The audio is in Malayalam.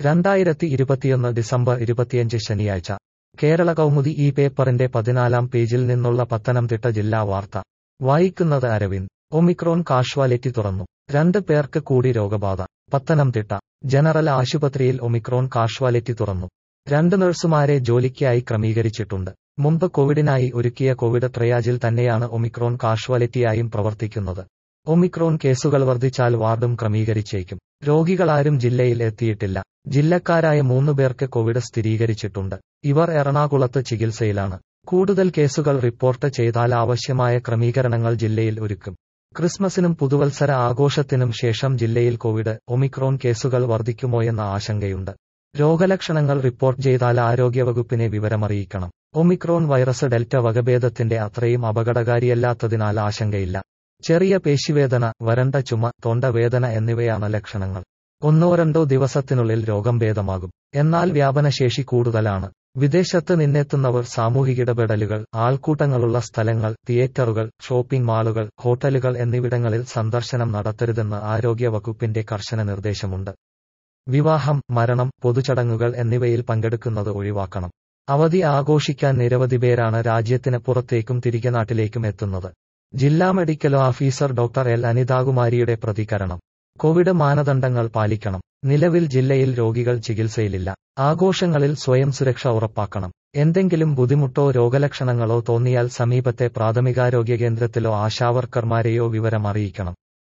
2021 ഡിസംബർ 25 ശനിയാഴ്ച കേരള കൗമുദി ഈ പേപ്പറിന്റെ 14-ാം പേജിൽ നിന്നുള്ള പത്തനംതിട്ട ജില്ലാ വാർത്ത വായിക്കുന്നത് അരവിന്ദ്. ഒമിക്രോൺ കാഷ്വാലിറ്റി തുറന്നു. 2 പേർക്ക് കൂടി രോഗബാധ. പത്തനംതിട്ട ജനറൽ ആശുപത്രിയിൽ ഒമിക്രോൺ കാഷ്വാലിറ്റി തുറന്നു. 2 നഴ്സുമാരെ ജോലിക്കായി ക്രമീകരിച്ചിട്ടുണ്ട്. മുമ്പ് കോവിഡിനായി ഒരുക്കിയ കോവിഡ് ട്രയാജിൽ തന്നെയാണ് ഒമിക്രോൺ കാഷ്വാലിറ്റിയായും പ്രവർത്തിക്കുന്നത്. ഒമിക്രോൺ കേസുകൾ വർദ്ധിച്ചാൽ വാർഡും ക്രമീകരിച്ചേക്കും. രോഗികളാരും ജില്ലയിൽ എത്തിയിട്ടില്ല. ജില്ലക്കാരായ 3 പേർക്ക് കോവിഡ് സ്ഥിരീകരിച്ചിട്ടുണ്ട്. ഇവർ എറണാകുളത്ത് ചികിത്സയിലാണ്. കൂടുതൽ കേസുകൾ റിപ്പോർട്ട് ചെയ്താൽ ആവശ്യമായ ക്രമീകരണങ്ങൾ ജില്ലയിൽ ഒരുക്കും. ക്രിസ്മസിനും പുതുവത്സര ആഘോഷത്തിനും ശേഷം ജില്ലയിൽ കോവിഡ് ഒമിക്രോൺ കേസുകൾ വർദ്ധിക്കുമോയെന്ന ആശങ്കയുണ്ട്. രോഗലക്ഷണങ്ങൾ റിപ്പോർട്ട് ചെയ്താൽ ആരോഗ്യവകുപ്പിനെ വിവരമറിയിക്കണം. ഒമിക്രോൺ വൈറസ് ഡെൽറ്റ വകഭേദത്തിന്റെ അത്രയും അപകടകാരിയല്ലാത്തതിനാൽ ആശങ്കയില്ല. ചെറിയ പേശിവേദന, വരണ്ട ചുമ, തൊണ്ടവേദന എന്നിവയാണ് ലക്ഷണങ്ങൾ. 1-2 ദിവസത്തിനുള്ളിൽ രോഗം ഭേദമാകും. എന്നാൽ വ്യാപനശേഷി കൂടുതലാണ്. വിദേശത്ത് നിന്നെത്തുന്നവർ സാമൂഹികിടപെടലുകൾ, ആൾക്കൂട്ടങ്ങളുള്ള സ്ഥലങ്ങൾ, തിയേറ്ററുകൾ, ഷോപ്പിംഗ് മാളുകൾ, ഹോട്ടലുകൾ എന്നിവിടങ്ങളിൽ സന്ദർശനം നടത്തരുതെന്ന് ആരോഗ്യ വകുപ്പിന്റെ കർശന നിർദ്ദേശമുണ്ട്. വിവാഹം, മരണം, പൊതുചടങ്ങുകൾ എന്നിവയിൽ പങ്കെടുക്കുന്നത് ഒഴിവാക്കണം. അവധി ആഘോഷിക്കാൻ നിരവധി പേരാണ് രാജ്യത്തിന് പുറത്തേക്കും തിരികെ നാട്ടിലേക്കും എത്തുന്നത്. ജില്ലാ മെഡിക്കൽ ഓഫീസർ ഡോക്ടർ എൽ അനിതാകുമാരിയുടെ പ്രതികരണം. കോവിഡ് മാനദണ്ഡങ്ങൾ പാലിക്കണം. നിലവിൽ ജില്ലയിൽ രോഗികൾ ചികിത്സയിലില്ല. ആഘോഷങ്ങളിൽ സ്വയം സുരക്ഷ ഉറപ്പാക്കണം. എന്തെങ്കിലും ബുദ്ധിമുട്ടോ രോഗലക്ഷണങ്ങളോ തോന്നിയാൽ സമീപത്തെ പ്രാഥമികാരോഗ്യ കേന്ദ്രത്തിലോ ആശാവർക്കർമാരെയോ വിവരം അറിയിക്കണം.